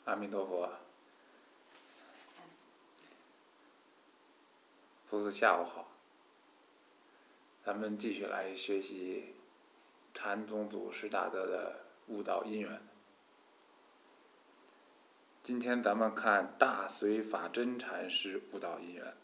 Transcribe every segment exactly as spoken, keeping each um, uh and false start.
阿弥陀佛，菩萨下午好。咱们继续来学习禅宗祖师大德的悟道因缘。今天咱们看大随法真禅师悟道因缘。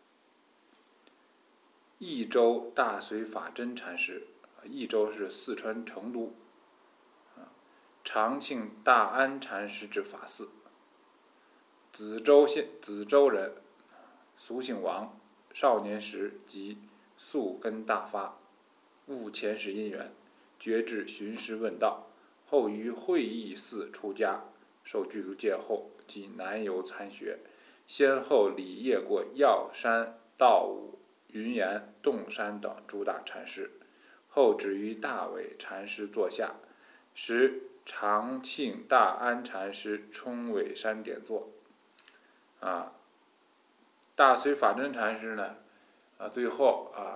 益州大随法真禅师，益州是四川成都，长庆大安禅师之法寺。梓州县梓州人，俗姓王，少年时即宿根大发，悟前世因缘，决志寻师问道，后于会义寺出家，受具足戒后即南游参学，先后礼谒过药山、道武、云岩、洞山等诸大禅师，后止于大伟禅师座下，时长庆大安禅师冲尾山点座。啊，大随法真禅师呢，啊，最后啊，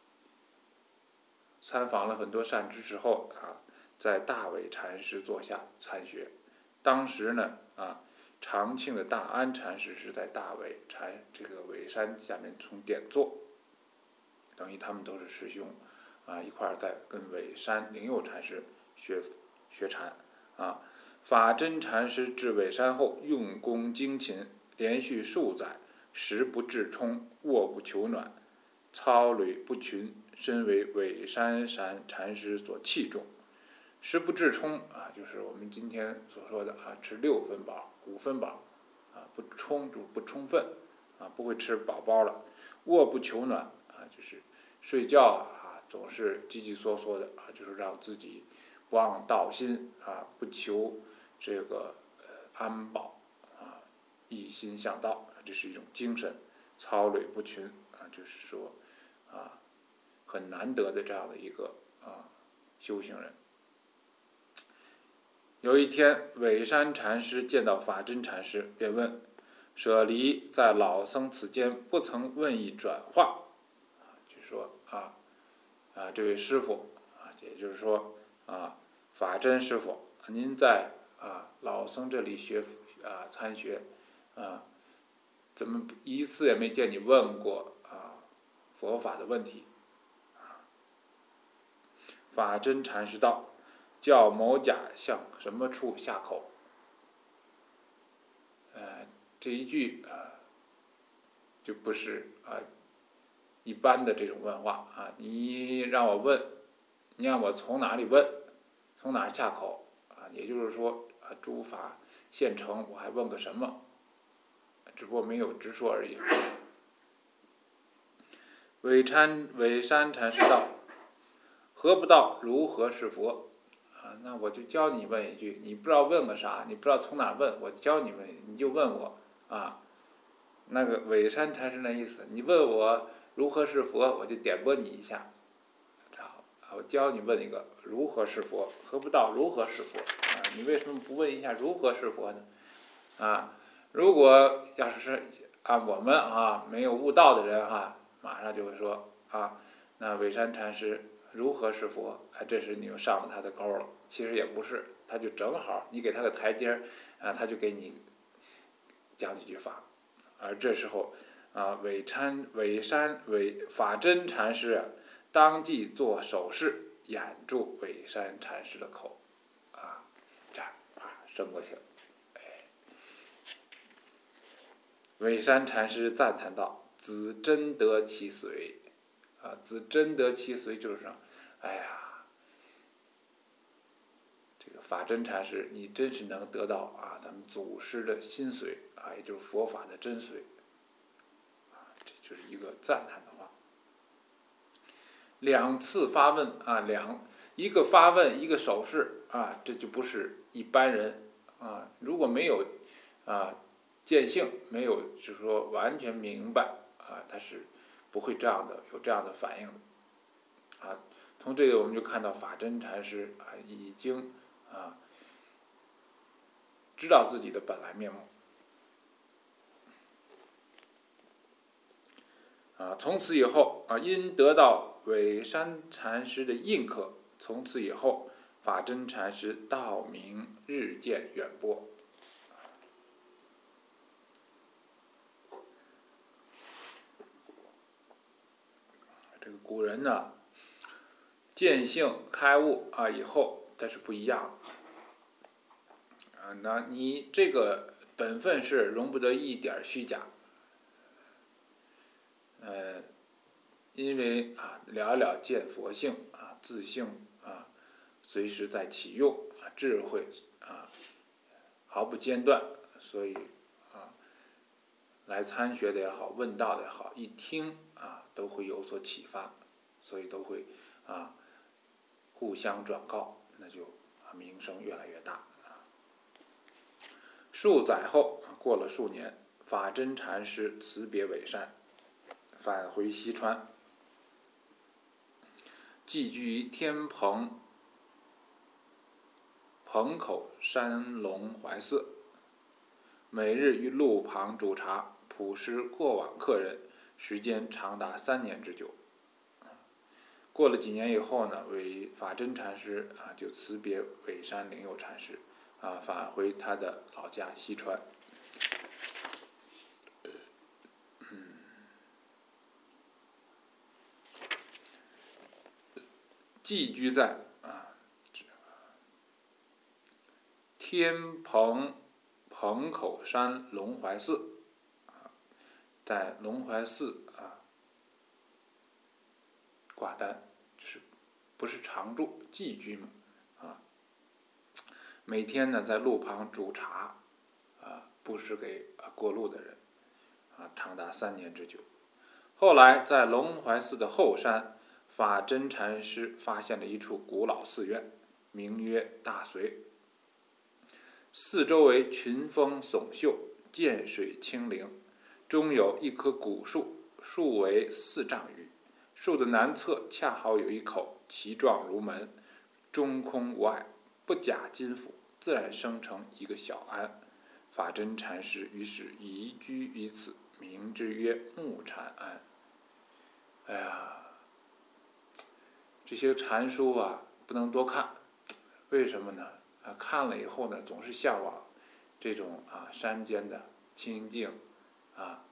参访了很多善知识后啊，在大伟禅师座下参学。当时呢，啊，长庆的大安禅师是在大伟禅这个尾山下面从点座，等于他们都是师兄，啊，一块儿在跟尾山灵佑禅师学学禅啊。法真禅师至尾山后，用功精勤。连续数载，食不至充，卧不求暖，操履不群，身为尾山禅禅师所器重。食不至充啊，就是我们今天所说的啊，吃六分饱、五分饱啊，不充就不充分啊，不会吃饱饱了。卧不求暖啊，就是睡觉啊，总是叽叽嗦嗦的啊，就是让自己忘道心啊，不求这个呃安保。一心向道，这是一种精神。操履不群啊，就是说啊，很难得的这样的一个啊修行人。有一天，尾山禅师见到法真禅师，便问：舍离在老僧此间不曾问一转话，就说啊啊这位师傅啊，也就是说啊法真师傅，您在啊老僧这里学啊参学。啊，怎么一次也没见你问过啊佛法的问题？啊，法真禅师道：“叫某甲向什么处下口？”呃，这一句啊，就不是啊一般的这种问话啊。你让我问，你让我从哪里问，从哪下口啊？也就是说啊，诸法现成，我还问个什么？只不过没有直说而已。尾禅尾山禅师道：“何不道如何是佛？”啊，那我就教你问一句，你不知道问个啥，你不知道从哪问，我教你问，你就问我啊。那个尾山禅师那意思，你问我如何是佛，我就点拨你一下。好，我教你问一个如何是佛，何不道如何是佛？啊，你为什么不问一下如何是佛呢？啊。如果要是按我们啊没有悟道的人啊，马上就会说啊，那尾山禅师如何是佛？啊，这时你又上了他的钩了。其实也不是，他就正好你给他个台阶啊，他就给你讲几句法。而这时候啊，尾禅尾山尾法真禅师啊，当即做手势掩住尾山禅师的口，啊，这样啊伸过去了。尾山禅师赞叹道：“子真得其随，啊，子真得其随，就是说，哎呀，这个法真禅师，你真是能得到啊，咱们祖师的心随啊，也就是佛法的真随，啊，这就是一个赞叹的话。两次发问啊，两一个发问，一个手势啊，这就不是一般人啊，如果没有啊。”见性没有，就是说完全明白啊，他是不会这样的有这样的反应的啊。从这个我们就看到法真禅师啊，已经啊知道自己的本来面目啊。从此以后啊，因得到尾山禅师的印刻，从此以后法真禅师道名日渐远播。 古人呢见性开悟啊以后，它是不一样的啊。那你这个本分是容不得一点虚假，呃，因为啊了了见佛性啊，自性啊，随时在启用啊，智慧啊毫不间断，所以啊来参学的也好，问道的也好，一听啊都会有所启发，所以都会啊互相转告，那就啊名声越来越大啊。数载后，过了数年，法真禅师辞别尾山，返回西川，寄居于天蓬蓬口山龙怀寺，每日于路旁煮茶，普施过往客人，时间长达三年之久。过了几年以后呢，韦法真禅师啊就辞别尾山灵佑禅师，啊返回他的老家西川。嗯，寄居在啊天蓬蓬口山龙怀寺，啊，在龙怀寺啊挂单，就是不是常住，寄居嘛啊。每天呢在路旁煮茶，啊布施给啊过路的人，啊长达三年之久。后来在龙怀寺的后山，法真禅师发现了一处古老寺院，名曰大隋。四周围群峰耸秀，涧水清灵，中有一棵古树，树为四丈余，树的南侧恰好有一口其状如门，中空无碍，不假金斧，自然生成一个小庵。法真禅师于是移居于此，名之曰木禅庵。哎呀，这些禅书啊，不能多看，为什么呢？啊，看了以后呢，总是向往这种啊山间的清静啊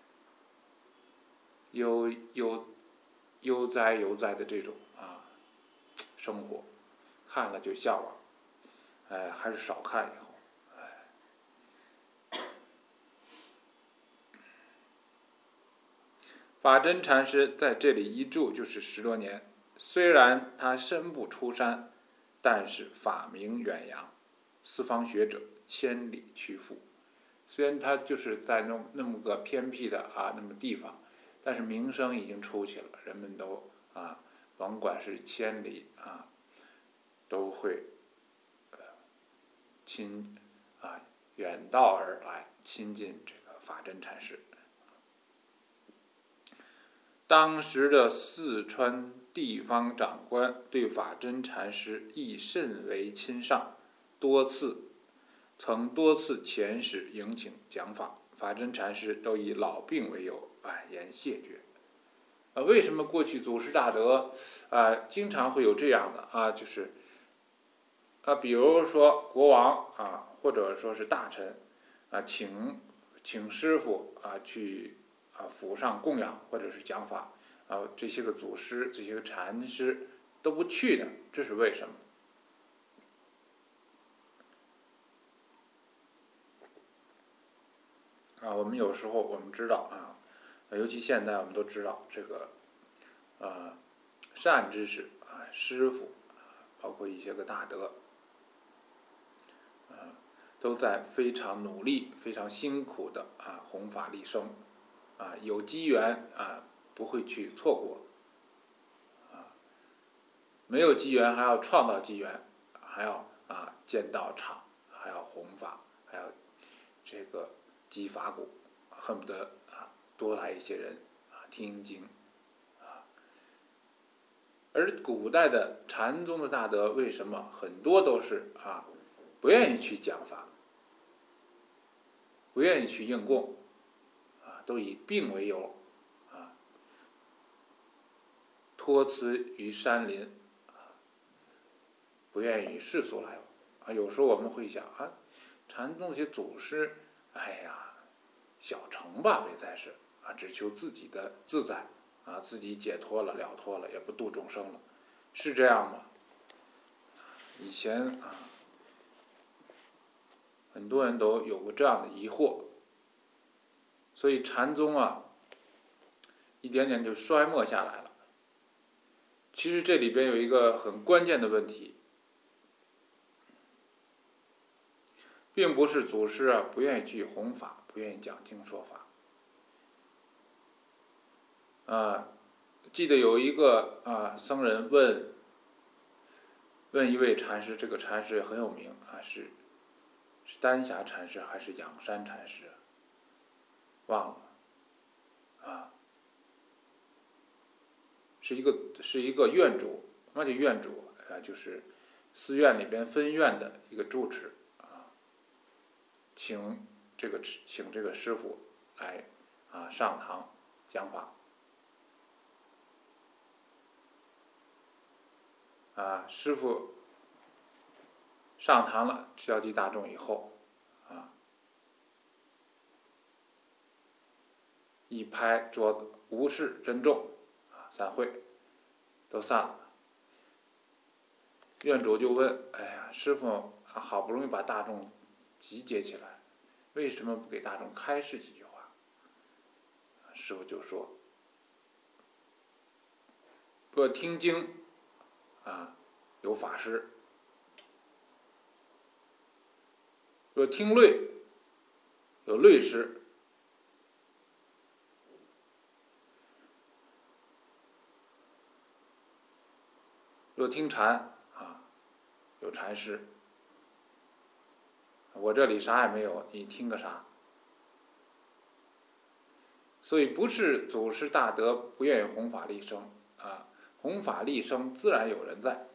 悠悠悠哉悠哉的这种啊生活，看了就向往，哎，还是少看以后。法真禅师在这里一住就是十多年，虽然他身不出山，但是法名远扬，四方学者千里去赴。虽然他就是在那那么个偏僻的啊那么地方，但是名声已经出去了，人们都啊甭管是千里啊，都会呃亲啊远道而来亲近这个法真禅师。当时的四川地方长官对法真禅师亦甚为亲上，多次曾多次遣使迎请讲法，法真禅师都以老病为由婉言谢绝。啊，为什么过去祖师大德啊经常会有这样的啊，就是啊，比如说国王啊，或者说是大臣啊，请请师傅啊去啊府上供养或者是讲法啊，这些个祖师这些个禅师都不去的，这是为什么？啊，我们有时候我们知道啊，尤其现在我们都知道这个呃善知识啊，师傅，包括一些个大德，啊，都在非常努力、非常辛苦的啊弘法利生，啊，有机缘啊不会去错过，啊，没有机缘还要创造机缘，还要啊建道场，还要弘法，还要这个积法鼓，恨不得啊多来一些人啊听经啊。而古代的禅宗的大德为什么很多都是啊不愿意去讲法，不愿意去应供啊，都以病为由啊，托辞于山林啊，不愿意与世俗来往啊。有时候我们会想啊，禅宗这些祖师，哎呀，小乘吧，也在是啊，只求自己的自在啊，自己解脱了了脱了，也不度众生了，是这样吗？以前啊，很多人都有过这样的疑惑，所以禅宗啊，一点点就衰没下来了。其实这里边有一个很关键的问题，并不是祖师啊不愿意去弘法，不愿意讲经说法。啊，记得有一个啊僧人问问一位禅师，这个禅师很有名啊，是是丹霞禅师还是仰山禅师？忘了啊，是一个是一个院主，那就院主啊，就是寺院里边分院的一个住持啊，请这个请这个师傅来啊上堂讲法。啊，师傅上堂了，召集大众以后，啊，一拍桌子，无事珍重，啊，散会，都散了。院主就问：“哎呀，师傅好不容易把大众集结起来，为什么不给大众开示几句话？”师傅就说：“若听经，啊，有法师；若听论，有论师；若听禅，啊，有禅师。我这里啥也没有，你听个啥？”所以不是祖师大德不愿意弘法利生啊，弘法利生自然有人在，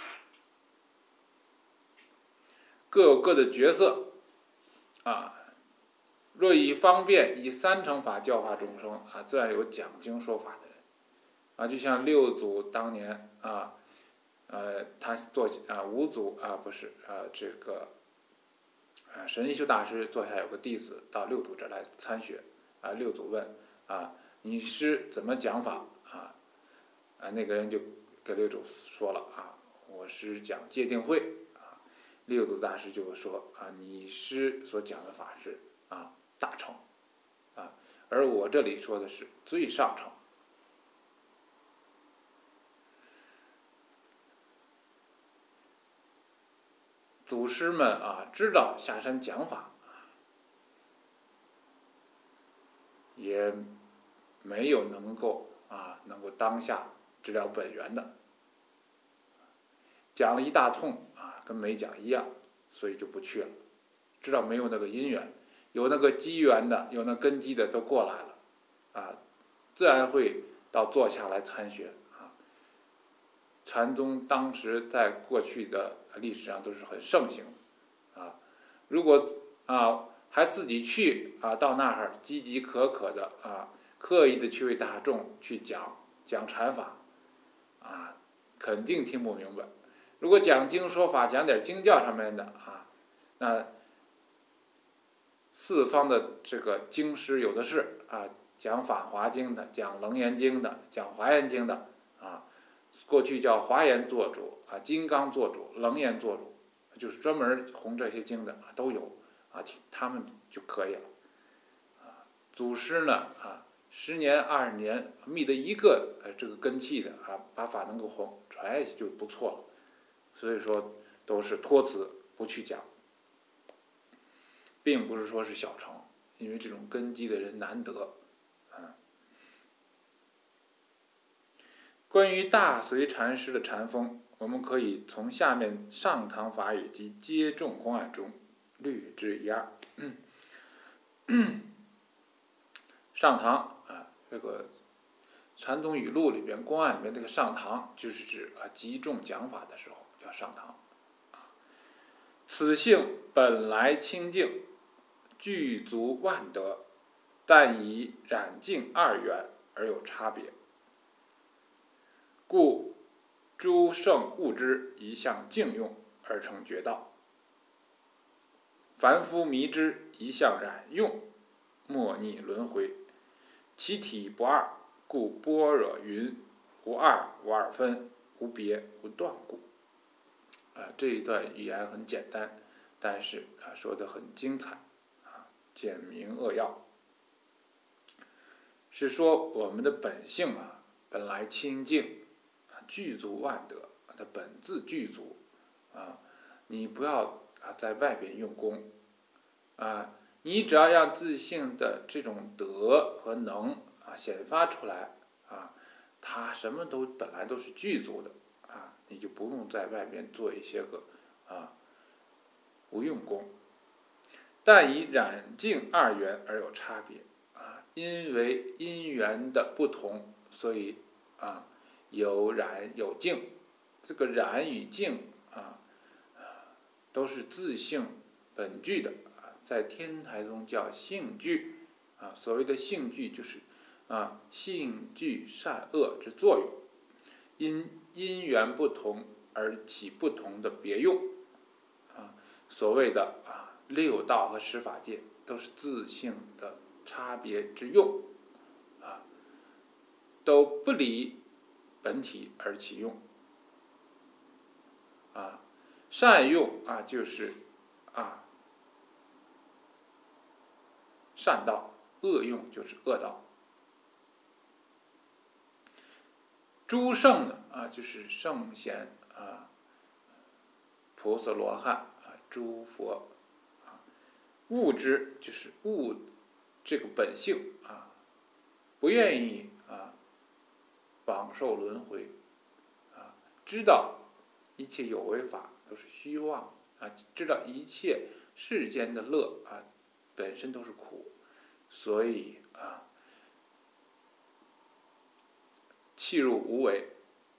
各有各的角色啊。若以方便以三乘法教化众生啊，自然有讲经说法的人啊。就像六祖当年啊，呃，他做啊五祖啊不是啊这个啊神一修大师座下有个弟子到六祖这来参学啊，六祖问啊你师怎么讲法啊？啊那个人就给六祖说了啊，我是讲戒定慧啊。六祖大师就说啊，你师所讲的法是啊大乘啊，而我这里说的是最上乘。祖师们啊知道下山讲法，也没有能够啊能够当下治疗本源的，讲了一大通啊，跟没讲一样，所以就不去了。知道没有那个因缘，有那个机缘的，有那根基的都过来了，啊，自然会到座下来参学啊。禅宗当时在过去的历史上都是很盛行的啊，如果啊还自己去啊到那儿积极可可的啊，刻意的去为大众去讲讲禅法啊，肯定听不明白。如果讲经说法，讲点经教上面的啊，那四方的这个经师有的是啊，讲《法华经》的，讲《楞严经》的，讲《华严经》的啊，过去叫华严做主啊，金刚做主，楞严做主，就是专门弘这些经的啊都有啊，他们就可以了啊。祖师呢啊，十年二十年觅得一个呃这个根器的啊，把法能够弘传下去就不错了。所以说都是托辞不去讲，并不是说是小乘，因为这种根基的人难得。啊，关于大随禅师的禅风，我们可以从下面上堂法语及接众公案中略知一二。上堂啊，这个禅宗语录里边公案里面这个上堂，就是指啊集众讲法的时候叫上堂。此性本来清净，具足万德，但以染净二元而有差别，故诸圣悟之，一向净用而成觉道；凡夫迷之，一向染用，莫逆轮回。其体不二， 故般若云：无二，无二分，无别，无断故。啊，这一段语言很简单，但是啊说的很精彩，啊简明扼要，是说我们的本性啊本来清净，啊具足万德，它本自具足，啊你不要啊在外边用功，啊你只要让自性的这种德和能啊显发出来，啊它什么都本来都是具足的，啊你就不用在外边做一些个啊无用功。但以染净二缘而有差别，啊因为因缘的不同，所以啊有染有净。这个染与净啊都是自性本具的，啊在天台中叫性具，啊所谓的性具就是啊性具善恶之作用，因因缘不同而起不同的别用，啊所谓的啊六道和十法界都是自性的差别之用，啊都不离本体而起用，啊善用啊就是啊善道，恶用就是恶道。诸圣呢啊就是圣贤啊菩萨罗汉啊诸佛，啊悟之就是悟这个本性，啊不愿意啊往受轮回，啊知道一切有为法都是虚妄，啊知道一切世间的乐啊本身都是苦，所以啊弃入无为，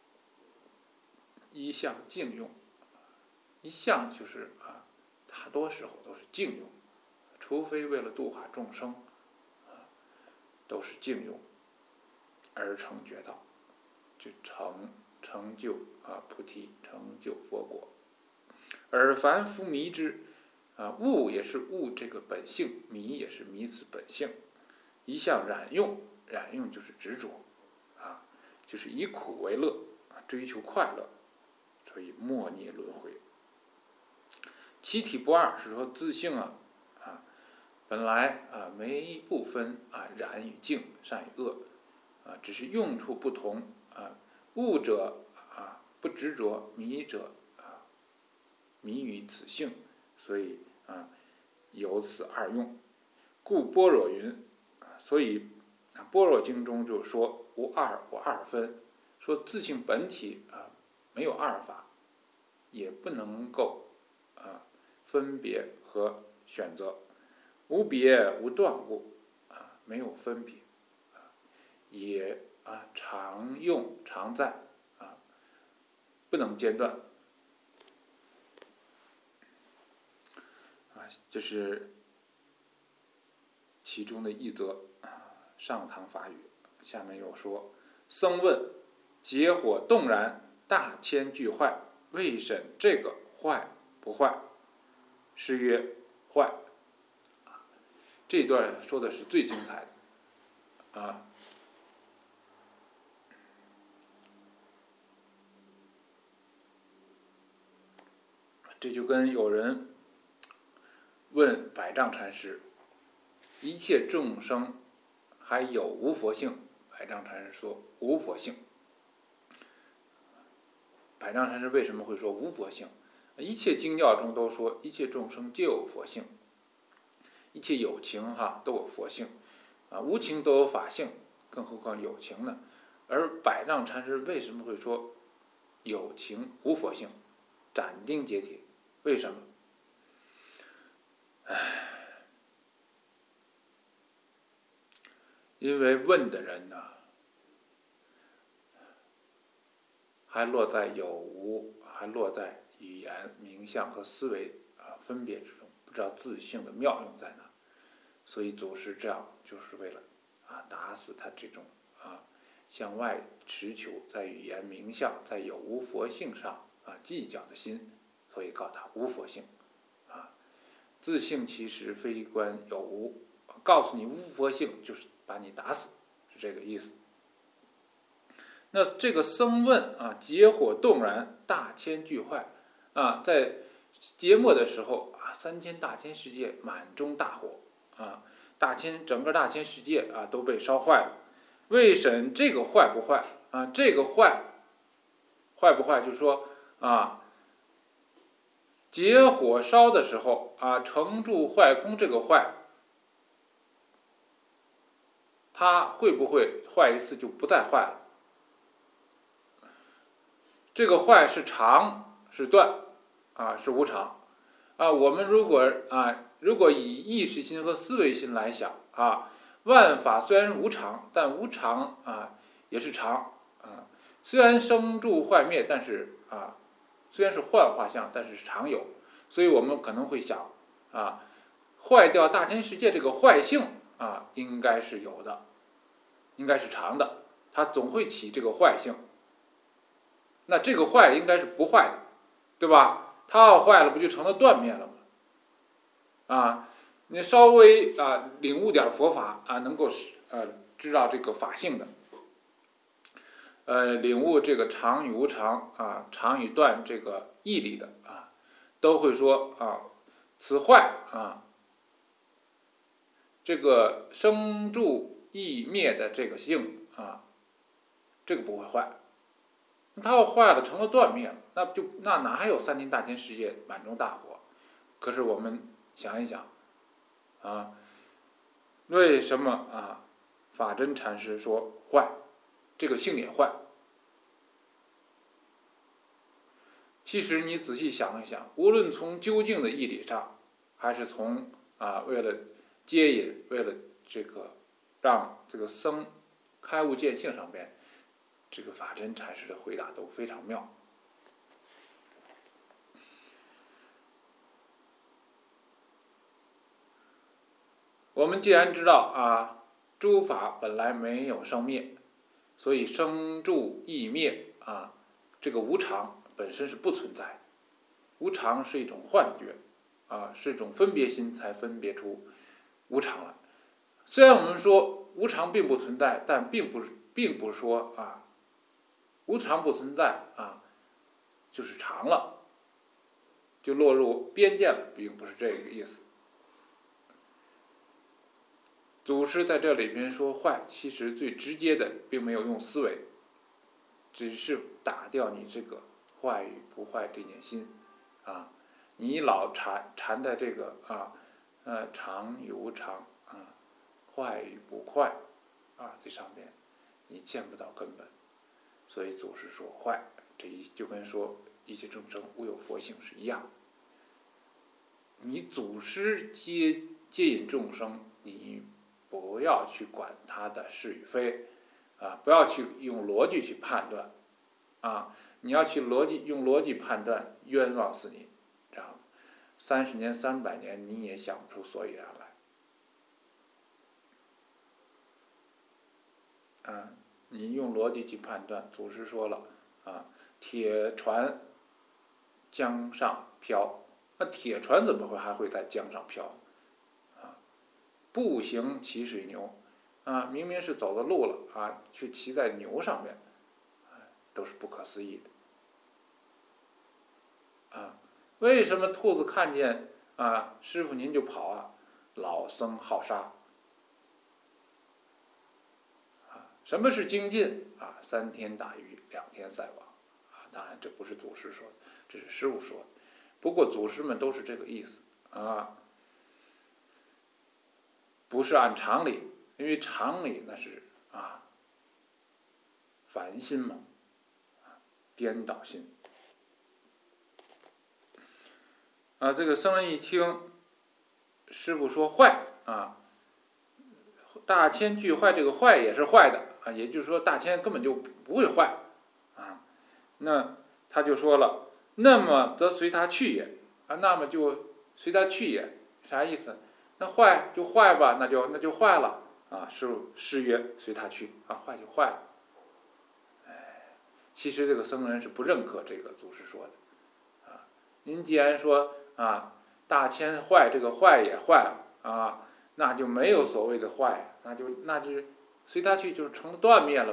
一向静用。一向就是啊大多时候都是静用，除非为了度化众生，啊都是静用而成觉道，就成成就啊菩提，成就佛果。而凡夫迷之，啊悟也是悟这个本性，迷也是迷此本性，一向染用，染用就是执着，啊就是以苦为乐，啊追求快乐，所以莫逆轮回。其体不二是说自性啊啊本来啊没不分啊染与净，善与恶，啊只是用处不同，啊悟者啊不执着，迷者啊迷于此性，所以啊有此二用。故般若云，所以啊般若经中就说无二无二分，说自性本体啊没有二法，也不能够啊分别和选择，无别无断故，啊没有分别，啊也啊常用常在，啊不能间断。啊这是其中的一则上堂法语。下面又说，僧问：结火动然，大千俱坏，未审这个坏不坏？师曰：坏。这段说的是最精彩的啊！这就跟有人问百丈禅师：一切众生还有无佛性？百丈禅师说无佛性。百丈禅师为什么会说无佛性？一切经教中都说一切众生皆有佛性，一切有情哈都有佛性，啊无情都有法性，更何况有情呢？而百丈禅师为什么会说有情无佛性？斩钉截铁，为什么？唉，因为问的人呢，还落在有无，还落在语言、名相和思维啊分别之中，不知道自性的妙用在哪。所以祖师这样就是为了啊打死他这种啊向外持求，在语言、名相、在有无佛性上啊计较的心，所以告他无佛性。啊，自性其实非观有无，告诉你无佛性就是把你打死，是这个意思。 那这个僧问啊，结火动然，大千俱坏啊，在节末的时候啊，三千大千世界满中大火啊，大千整个大千世界啊都被烧坏了。为审这个坏不坏啊？这个坏坏不坏？就是说啊，结火烧的时候啊，成住坏空这个坏，它会不会坏一次就不再坏了？这个坏是常是断啊，是无常啊。我们如果啊，如果以意识心和思维心来想啊，万法虽然无常，但无常啊也是常啊。虽然生住坏灭，但是啊，虽然是幻化相，但是是常有。所以我们可能会想啊，坏掉大千世界这个坏性啊，应该是有的，应该是常的，它总会起这个坏性。那这个坏应该是不坏的，对吧？它要坏了，不就成了断灭了吗？啊，你稍微啊领悟点佛法啊，能够呃知道这个法性的，呃领悟这个常与无常啊，常与断这个义理的啊，都会说啊，此坏啊，这个生住异灭的这个性啊，这个不会坏。它要坏了，成了断灭了，那就那哪还有三千大千世界满中大火？可是我们想一想，啊，为什么啊？法真禅师说坏，这个性也坏。其实你仔细想一想，无论从究竟的义理上，还是从啊为了接引，为了这个让这个僧开悟见性上边，这个法真禅师的回答都非常妙。我们既然知道啊，诸法本来没有生灭，所以生住异灭啊，这个无常本身是不存在的。无常是一种幻觉啊，是一种分别心才分别出无常来。虽然我们说无常并不存在，但并不并不说啊，无常不存在啊，就是常了，就落入边界了，并不是这个意思。祖师在这里边说坏，其实最直接的并没有用思维，只是打掉你这个坏与不坏这念心啊，你老缠缠在这个啊呃常与无常啊，坏与不坏啊这上边，你见不到根本。所以祖师说坏，这一就跟说一切众生无有佛性是一样。你祖师接接引众生，你不要去管他的是与非啊，不要去用逻辑去判断啊，你要去逻辑用逻辑判断，冤枉死你，知道吗？三十年三百年你也想不出所以然来啊！你用逻辑去判断，祖师说了啊，铁船江上漂，那铁船怎么会还会在江上漂啊？步行骑水牛啊，明明是走的路了啊，却骑在牛上面，都是不可思议的啊！为什么兔子看见啊师傅您就跑啊？老僧好杀啊！什么是精进啊？三天打鱼两天晒网啊！当然这不是祖师说的，这是师傅说的。不过祖师们都是这个意思啊，不是按常理，因为常理那是啊凡心嘛，颠倒心啊。这个僧人一听师傅说坏啊，大千俱坏，这个坏也是坏的啊，也就是说大千根本就不会坏啊。那他就说了，那么则随他去也啊，那么就随他去也，啥意思？那坏就坏吧，那就那就坏了啊。师傅诗曰：“随他去啊，坏就坏了。”哎，其实这个僧人是不认可这个祖师说的啊。您既然说啊，大千坏，这个坏也坏了啊，那就没有所谓的坏，那就那就随他去，就是成了断灭了呗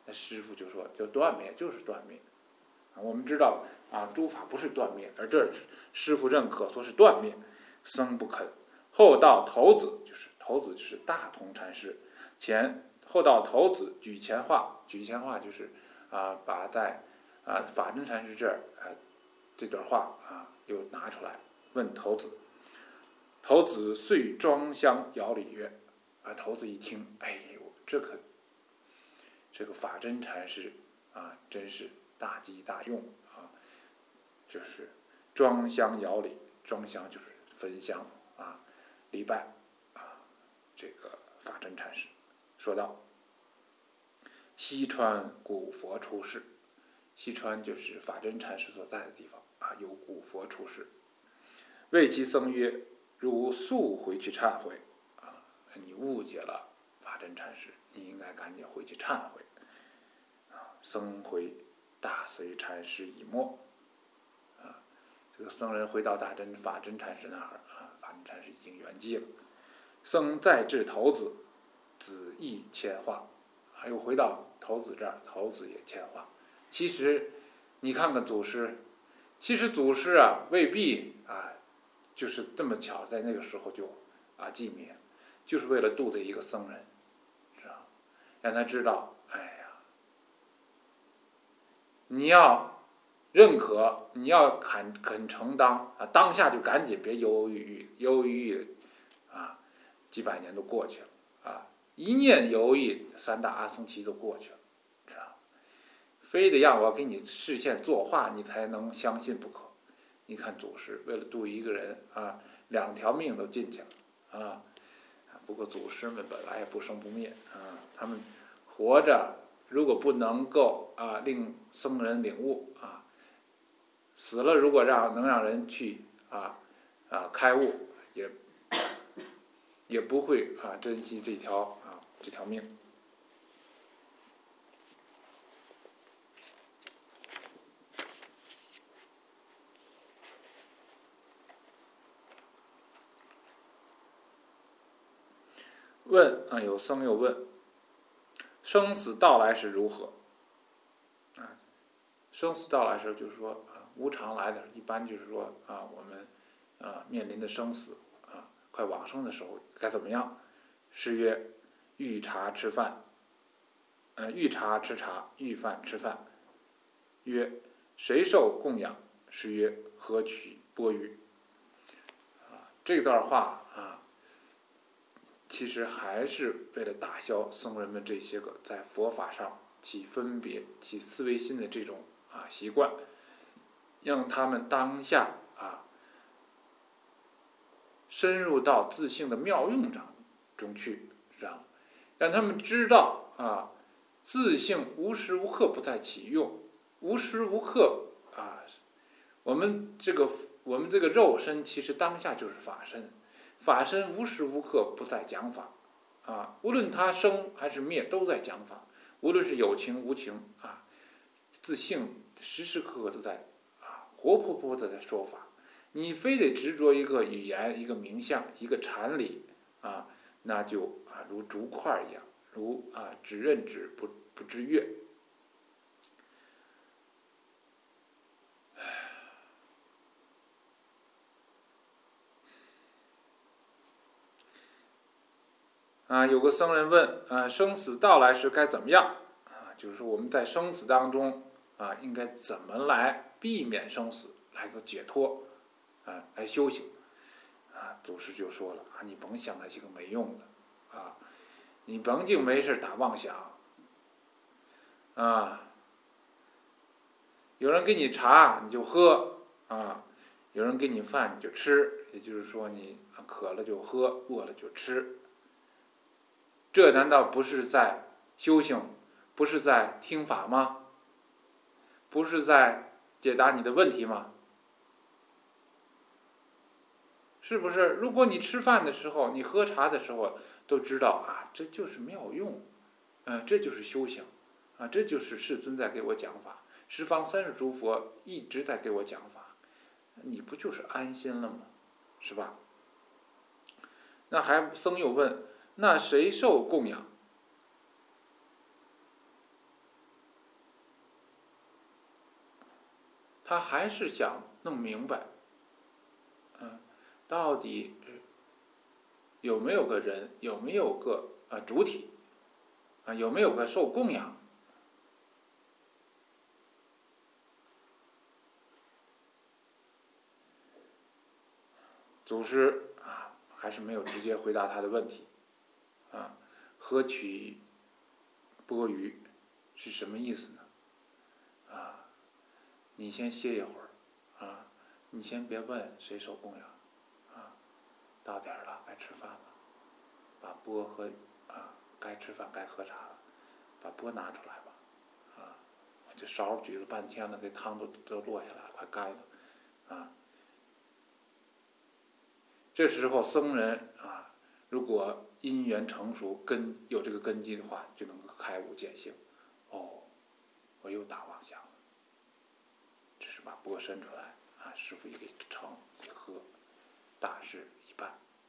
那师傅就说，就断灭就是断灭。啊，我们知道啊，诸法不是断灭，而这师傅认可说是断灭，僧不肯。后到头子，就是头子就是大同禅师，前后到头子举前话，举前话就是啊，把在啊法真禅师这儿啊这段话啊又拿出来问头子。头子遂装香遥礼曰：“啊，头子一听，哎呦，这可这个法真禅师啊，真是大吉大用啊！就是装香遥礼，装香就是焚香啊，礼拜啊，这个法真禅师说道：西川古佛出世，西川就是法真禅师所在的地方啊，有古佛出世。谓其僧曰：如速回去忏悔啊！你误解了法真禅师，你应该赶紧回去忏悔啊！僧回大随禅师已没啊！这个僧人回到大真法真禅师那儿啊，法真禅师已经圆寂了。僧再至头子，子亦迁化，啊，又回到头子这儿，头子也迁化。其实你看看祖师，其实祖师啊未必啊。就是这么巧，在那个时候就啊寂灭，就是为了度的一个僧人，知道，让他知道，哎呀，你要认可，你要肯肯承当啊，当下就赶紧别犹犹豫豫，犹犹豫豫啊，几百年都过去了啊，一念犹豫，三大阿僧祇都过去了，知道，非得让我给你视线作画，你才能相信不可。你看祖师为了度一个人啊，两条命都进去了啊。不过祖师们本来也不生不灭啊，他们活着如果不能够啊令僧人领悟啊，死了如果让能让人去啊啊开悟，也也不会啊珍惜这条啊这条命。问啊，有僧又问：生死到来是如何？啊，生死到来时就是说啊，无常来的，一般就是说啊，我们啊面临的生死啊，快往生的时候该怎么样？是曰：遇茶吃饭，呃，遇茶吃茶，遇饭吃饭。曰：谁受供养？是曰：何取钵盂？啊，这段话啊。其实还是为了打消僧人们这些个在佛法上起分别、起思维心的这种啊习惯，让他们当下啊深入到自性的妙用中去，让让他们知道啊自性无时无刻不在起用，无时无刻啊我们这个我们这个肉身其实当下就是法身。法身无时无刻不在讲法，啊，无论它生还是灭，都在讲法。无论是有情无情啊，自性时时刻刻都在啊，活泼泼的在说法。你非得执着一个语言、一个名相、一个禅理啊，那就啊如竹块一样，如啊只认指不不知月。啊，有个僧人问啊，生死到来时该怎么样？啊，就是说我们在生死当中啊，应该怎么来避免生死，来个解脱，啊，来修行。啊，祖师就说了啊，你甭想那些个没用的，啊，你甭净没事打妄想，啊，有人给你茶你就喝，啊，有人给你饭你就吃，也就是说你渴了就喝，饿了就吃。这难道不是在修行，不是在听法吗？不是在解答你的问题吗？是不是？如果你吃饭的时候，你喝茶的时候都知道啊，这就是妙用，嗯、呃，这就是修行，啊，这就是世尊在给我讲法，十方三世诸佛一直在给我讲法，你不就是安心了吗？是吧？那还僧又问。那谁受供养？ 他还是想弄明白，嗯，到底有没有个人，有没有个啊主体，啊有没有个受供养。祖师啊还是没有直接回答他的问题，啊，何取钵盂是什么意思呢？啊，你先歇一会儿，啊，你先别问谁受供养，啊，到点儿了该吃饭了，把钵和啊该吃饭该喝茶了，把钵拿出来吧，啊，我这勺举了半天了，这汤都都落下来了，快干了，啊。这时候僧人啊，如果因缘成熟，根有这个根基的话，就能够开悟见性。哦，我又打妄想了，只是把钵伸出来啊，师傅一给盛一喝，大事一办。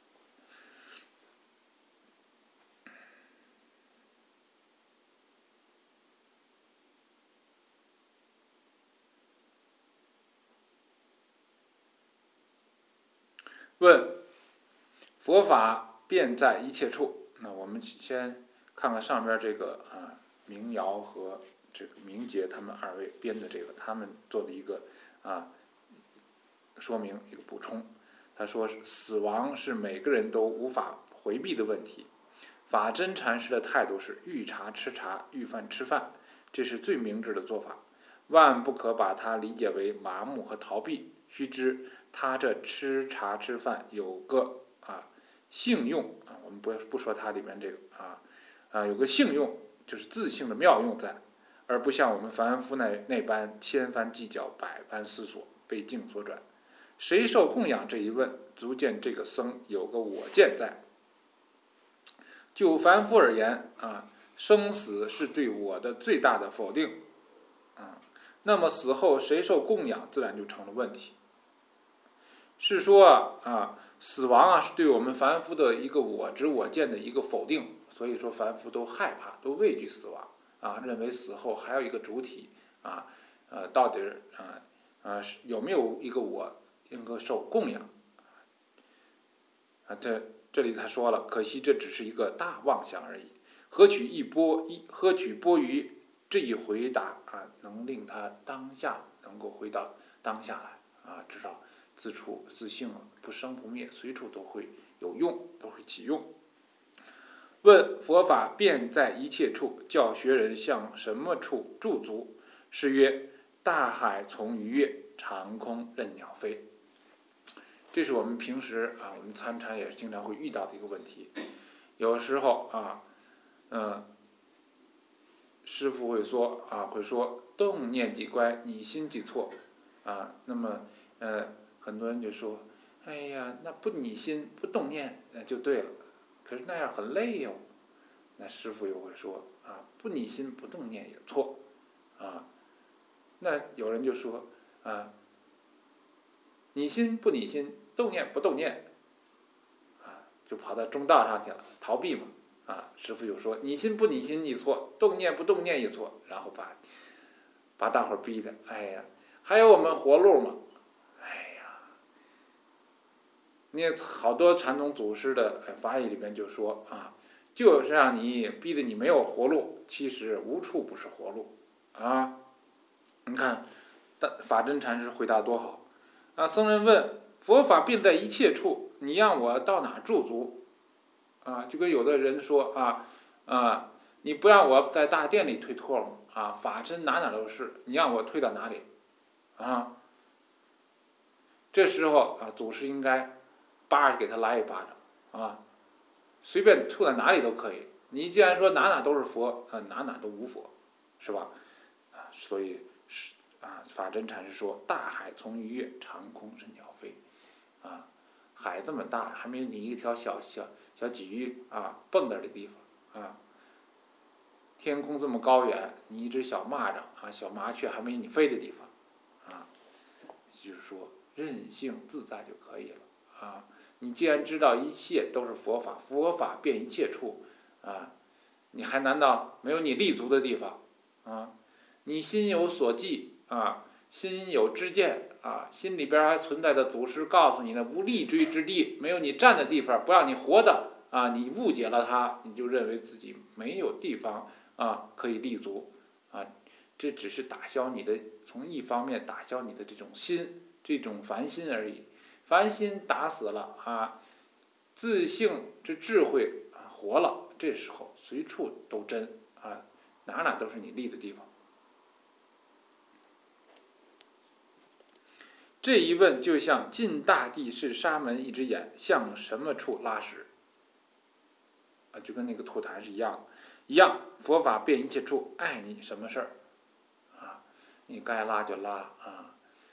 问：佛法遍在一切处。那我们先看看上边这个啊，明尧和这个明杰他们二位编的这个，他们做的一个啊说明一个补充。他说，死亡是每个人都无法回避的问题。法真禅师的态度是遇茶吃茶，遇饭吃饭，这是最明智的做法，万不可把它理解为麻木和逃避。须知他这吃茶吃饭有个啊性用啊，我们不不说它里面这个啊啊有个性用，就是自性的妙用在，而不像我们凡夫那那般千番计较，百般思索，被境所转。谁受供养这一问，足见这个僧有个我见在。就凡夫而言啊，生死是对我的最大的否定啊，那么死后谁受供养，自然就成了问题。是说啊，死亡啊是对我们凡夫的一个我执我见的一个否定，所以说凡夫都害怕，都畏惧死亡啊，认为死后还有一个主体啊，呃，到底啊啊有没有一个我应该受供养啊？这这里他说了，可惜这只是一个大妄想而已。何取一钵一何取钵盂这一回答啊，能令他当下能够回到当下来啊，至少自处自性不生不灭，随处都会有用，都会起用。问：佛法遍在一切处，教学人向什么处驻足？是曰：大海从鱼跃，长空任鸟飞。这是我们平时啊，我们参禅也是经常会遇到的一个问题。有时候啊，嗯、呃，师父会说啊，会说动念即乖，你心即错啊。那么呃，很多人就说，哎呀，那不你心不动念那就对了，可是那样很累哟。那师父又会说啊，不你心不动念也错啊。那有人就说啊，你心不你心，动念不动念啊，就跑到中道上去了，逃避嘛啊。师父又说，你心不你心你错，动念不动念也错，然后把把大伙儿逼的，哎呀，还有我们活路嘛，哎呀，你好多禅宗祖师的法语里面就说啊，就是让你逼得你没有活路，其实无处不是活路啊。你看法真禅师回答多好啊！僧人问：佛法遍在一切处，你让我到哪驻足啊？就跟有的人说啊啊，你不让我在大殿里推唾沫啊，法身哪哪都是，你让我推到哪里啊？这时候啊，祖师应该巴着给他来一巴掌啊，随便吐在哪里都可以。你既然说哪哪都是佛，啊，哪哪都无佛，是吧？啊，所以是啊，法真禅师说：“大海从鱼跃，长空任鸟飞。”啊，海这么大，还没有你一条小小小鲫鱼啊蹦跶的地方啊。天空这么高远，你一只小蚂蚱啊，小麻雀还没你飞的地方啊。就是说，任性自在就可以了啊。你既然知道一切都是佛法，佛法遍一切处啊，你还难道没有你立足的地方啊？你心有所寄啊， 心有知见啊，心里边还存在的祖师告诉你的无立锥之地，没有你站的地方，不让你活的啊，你误解了它，你就认为自己没有地方啊可以立足啊，这只是打消你的，从一方面打消你的这种心，这种烦心而已。烦心打死了啊，自性这智慧啊活了，这时候随处都真啊，哪哪都是你立的地方。这一问就像进大地是沙门一只眼，向什么处拉屎啊，就跟那个吐痰是一样的，一样。佛法遍一切处，爱你什么事儿啊？你该拉就拉啊。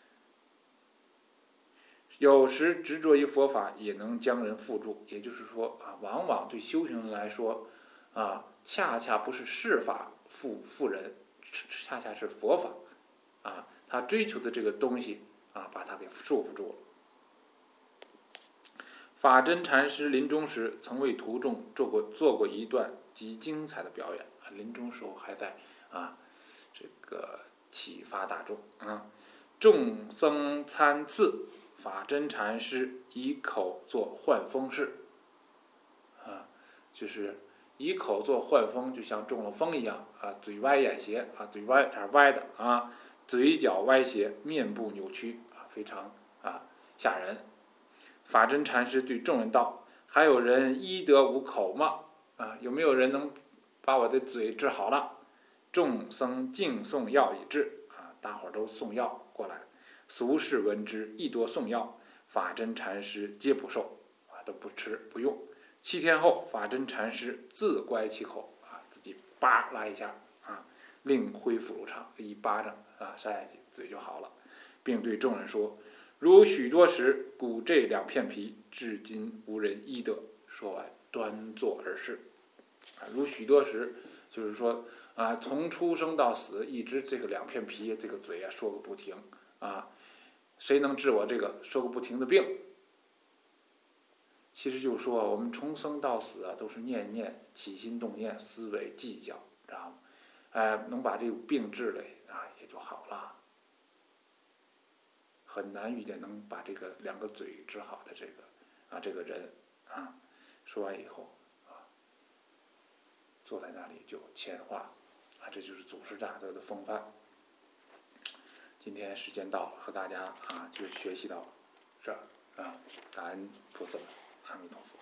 有时执着于佛法，也能将人缚住。也就是说啊，往往对修行人来说啊，恰恰不是世法缚缚人，恰恰是佛法啊，他追求的这个东西啊，把他给束缚住了。法真禅师临终时曾为徒众做过做过一段极精彩的表演啊，临终时候还在啊这个启发大众啊。众僧参次，法真禅师以口做换风式啊，就是以口做换风，就像中了风一样啊，嘴歪眼斜啊，嘴歪这是歪的啊，嘴角歪斜，面部扭曲啊，非常啊吓人。法真禅师对众人道：“还有人医得无口吗？啊，有没有人能把我的嘴治好了？”众僧敬送药以治啊，大伙儿都送药过来。俗士闻之，亦多送药。法真禅师皆不受啊，都不吃不用。七天后，法真禅师自乖其口啊，自己叭拉一下啊，令恢复如常，一巴掌啊扇下去，嘴就好了，并对众人说：“如许多时，故这两片皮，至今无人医得。”说完，端坐而逝。啊，如许多时，就是说啊，从出生到死，一直这个两片皮，这个嘴啊说个不停啊，谁能治我这个说个不停的病？其实就是说，我们从生到死啊，都是念念起心动念，思维计较，知道吗？哎，能把这个病治了啊，也就好了。很难遇见能把这个两个嘴治好的这个啊这个人啊。说完以后啊，坐在那里就签话啊，这就是祖师大德的风范。今天时间到了，和大家啊就学习到这儿啊，感恩菩萨们，阿弥陀佛。